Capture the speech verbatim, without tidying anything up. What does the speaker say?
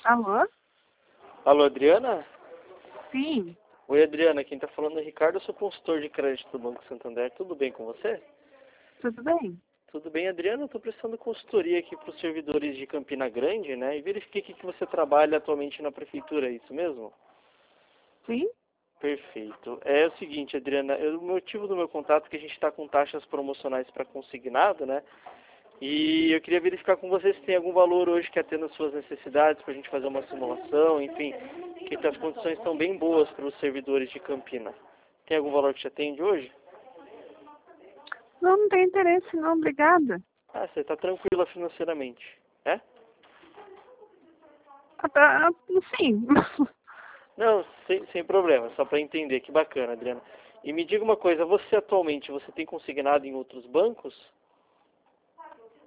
Alô? Alô, Adriana? Sim, Oi, Adriana. Quem tá falando é Ricardo, eu sou consultor de crédito do Banco Santander. Tudo bem com você? tudo bem? Tudo bem, Adriana? Eu tô prestando consultoria aqui para os servidores de Campina Grande, né? E verifiquei que que você trabalha atualmente na prefeitura, é isso mesmo? Sim? Perfeito. É o seguinte, Adriana, eu- o motivo do meu contato é que a gente está com taxas promocionais para consignado, né? E eu queria verificar com você se tem algum valor hoje que atenda as suas necessidades para a gente fazer uma simulação, enfim, que as condições estão bem boas para os servidores de Campina. Tem algum valor que te atende hoje? Não, não tem interesse não, obrigada. Ah, você está tranquila financeiramente, é? Ah, tá, ah, sim. Não, sem, sem problema, só para entender. Que bacana, Adriana. E me diga uma coisa, você atualmente, você tem consignado em outros bancos?